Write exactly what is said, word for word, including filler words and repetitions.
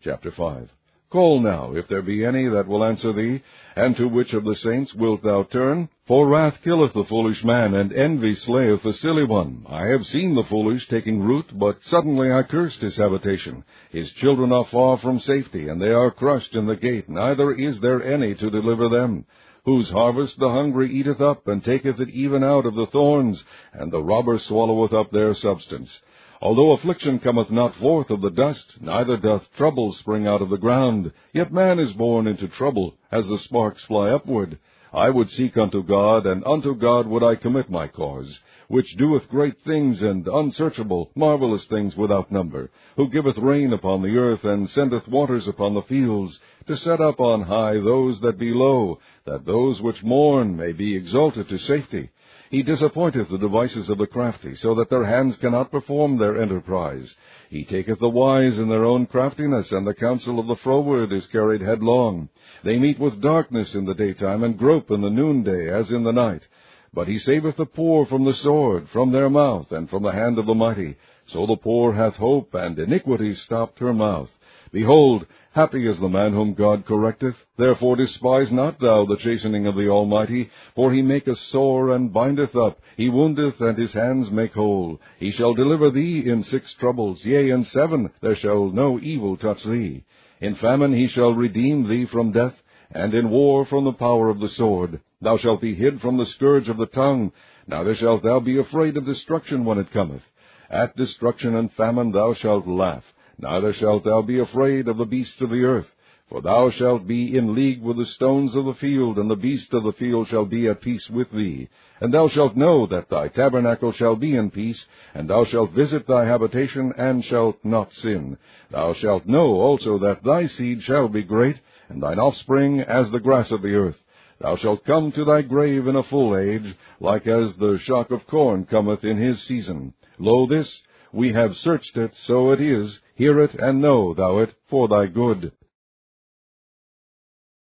Chapter five. Call now, if there be any that will answer thee, and to which of the saints wilt thou turn? For wrath killeth the foolish man, and envy slayeth the silly one. I have seen the foolish taking root, but suddenly I cursed his habitation. His children are far from safety, and they are crushed in the gate, neither is there any to deliver them. Whose harvest the hungry eateth up, and taketh it even out of the thorns, and the robber swalloweth up their substance. Although affliction cometh not forth of the dust, neither doth trouble spring out of the ground, yet man is born into trouble, as the sparks fly upward. I would seek unto God, and unto God would I commit my cause, which doeth great things and unsearchable, marvelous things without number, who giveth rain upon the earth, and sendeth waters upon the fields, to set up on high those that be low, that those which mourn may be exalted to safety. He disappointeth the devices of the crafty, so that their hands cannot perform their enterprise. He taketh the wise in their own craftiness, and the counsel of the froward is carried headlong. They meet with darkness in the daytime, and grope in the noonday as in the night. But he saveth the poor from the sword, from their mouth, and from the hand of the mighty. So the poor hath hope, and iniquity stopped her mouth. Behold, happy is the man whom God correcteth. Therefore despise not thou the chastening of the Almighty, for he maketh sore and bindeth up. He woundeth, and his hands make whole. He shall deliver thee in six troubles, yea, in seven there shall no evil touch thee. In famine he shall redeem thee from death, and in war from the power of the sword. Thou shalt be hid from the scourge of the tongue, neither shalt thou be afraid of destruction when it cometh. At destruction and famine thou shalt laugh. Neither shalt thou be afraid of the beasts of the earth, for thou shalt be in league with the stones of the field, and the beasts of the field shall be at peace with thee. And thou shalt know that thy tabernacle shall be in peace, and thou shalt visit thy habitation, and shalt not sin. Thou shalt know also that thy seed shall be great, and thine offspring as the grass of the earth. Thou shalt come to thy grave in a full age, like as the shock of corn cometh in his season. Lo, this, we have searched it, so it is. Hear it, and know thou it for thy good.